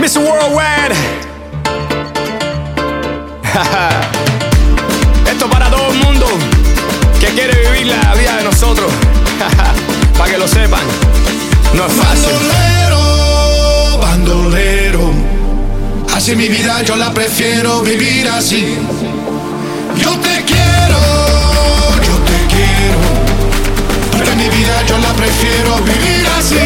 Mr. Worldwide. Esto para todo el mundo que quiere vivir la vida de nosotros. Para que lo sepan, no es fácil. Bandolero, bandolero, así mi vida yo la prefiero vivir así. Yo te quiero, porque mi vida yo la prefiero vivir así.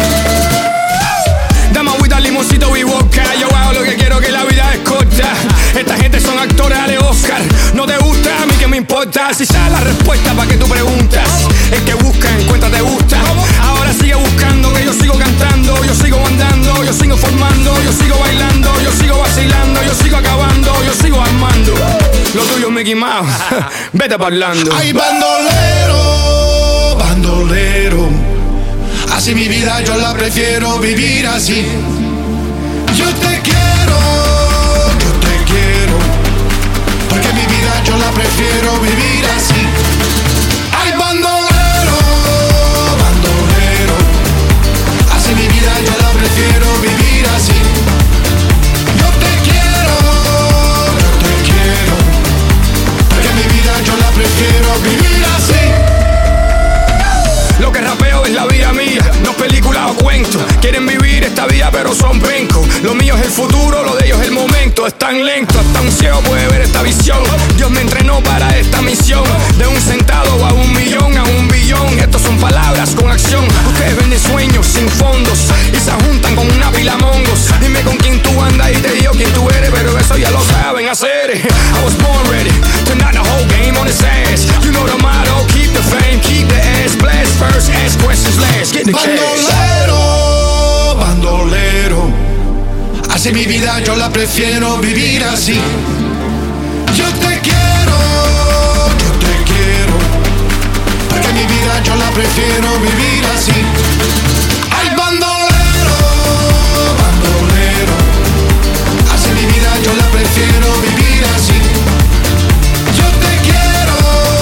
Dame agüita, limoncito y vodka. Yo hago lo que quiero, que la vida es corta. Esta gente son actores, dale Oscar. No te gusta, a mí que me importa. Si sabes la respuesta pa' que tú preguntas. El que busca, encuentra, te gusta. Ahora sigue buscando, que yo sigo cantando. Yo sigo andando, yo sigo formando. Yo sigo bailando, yo sigo vacilando. Yo sigo acabando, yo sigo armando. Lo tuyo es Mickey Mouse, vete parlando. Ay, bandolero, bandolero, así mi vida yo la prefiero vivir así. Yo te quiero, porque mi vida yo la prefiero vivir así. Ay, bandolero, bandolero, así mi vida yo la prefiero vivir así. Yo te quiero, porque mi vida yo la prefiero vivir así. Lo que rapeo es la vida mía, no es película o cuento. Quieren vivir esta vida pero son pencos. Lo mío es el futuro, lo de ellos es el momento. Es tan lento, hasta un ciego puede ver esta visión. Dios me entrenó para esta misión. De un centavo a un millón, a un billón. Estos son palabras con acción. Ustedes venden sueños sin fondos y se juntan con una pila mongos. Dime con quién tú andas y te digo quién tú eres, pero eso ya lo saben hacer. I was born ready to knock the whole game on its ass. You know the motto, keep the fame, keep the ass. Blast first, ask questions last, get the cash. Bandolero, bandolero, así mi vida yo la prefiero vivir así. Yo te quiero, porque mi vida yo la prefiero vivir así. Ay, bandolero, bandolero, así mi vida yo la prefiero vivir así. Yo te quiero,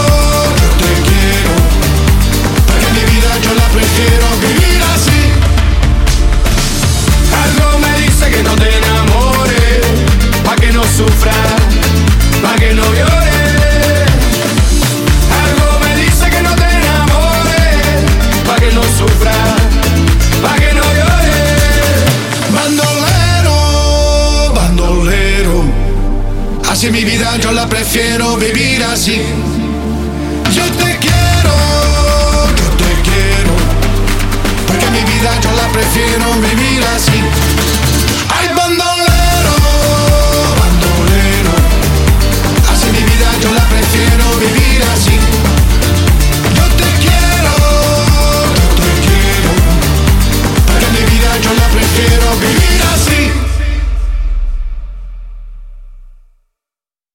porque mi vida yo la prefiero vivir así. Algo me dice que no te enamores, pa' que no sufras, pa' que no llores. Algo me dice que no te enamores, pa' que no sufras, pa' que no llores. Bandolero, bandolero, así mi vida yo la prefiero vivir así. Yo te quiero, porque mi vida yo la prefiero vivir así.